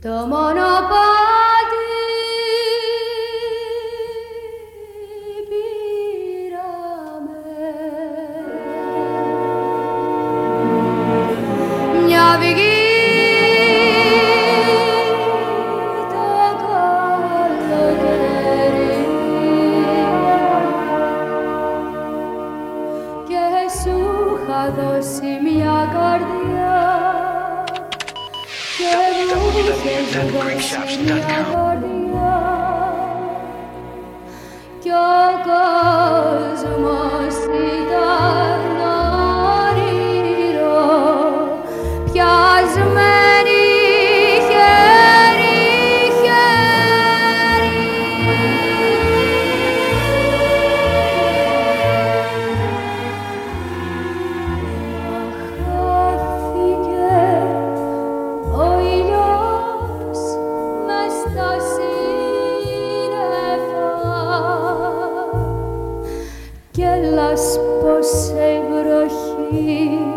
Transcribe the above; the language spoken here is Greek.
το μονοπάτι πήραμε, μια βγή το καλοκαίρι και σου είχα δώσει μια καρδιά και μου είχες δώσει μια καρδιά κι ο κόσμος ήταν όνειρο πιασμένη χέρι-χέρι. Χάθηκε ο ήλιος μες στα σύννεφα και λάσπωσε η βροχή